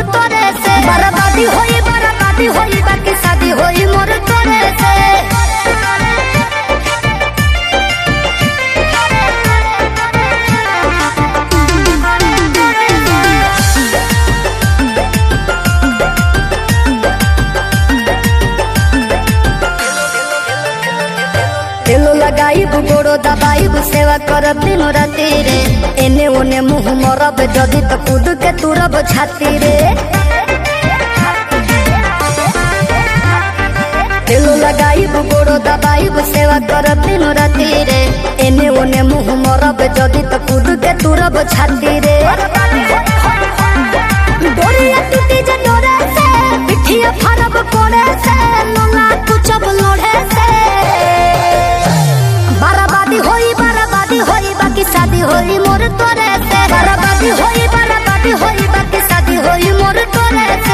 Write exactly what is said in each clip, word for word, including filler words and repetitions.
मोर तोरे से। बर्बादी होई बर्बादी होई बाकी शादी होई मोर तोरे से। तेलो लगाइब गोड़ो दबाइब सेवा करब दिन राति रे। एने ओने मुँह मरब जदि तो कूद के तुरब छाती रे। तेलो लगाइब गोड़ो दबाइब सेवा करब दिन राति रे। एने ओने मुँह मरब जदि तो कूद के तुरब छाती रे। डोरिया टूटी जे डोरे से पिठिया फरब कोड़े से लोला कुचब लोढ़े से। बर्बादी होई बर्बादी होई बाकी शादी होई मोर तोरे से। बर्बादी होई बर्बादी होई बाकी शादी होई मोर तोरे से।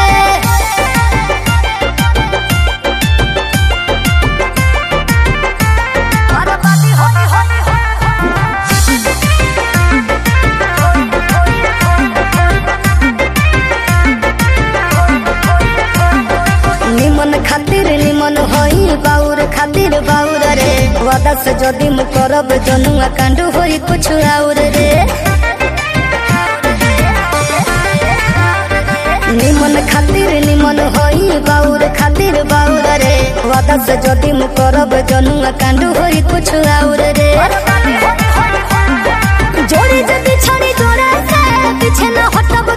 बर्बादी होई होई निमन खातिर निमन होई बाउर खातिर बाउर रे। वादा से जदि मु करब जनुआ कांड होई कुछ और रे। निमन खातिर निमन होई बाउर खातिर बाउर रे। वादा से जदि मु करब जनुआ कांड होई कुछ और रे। जोड़ी जदि छड़ी जोड़े से पीछे न हटब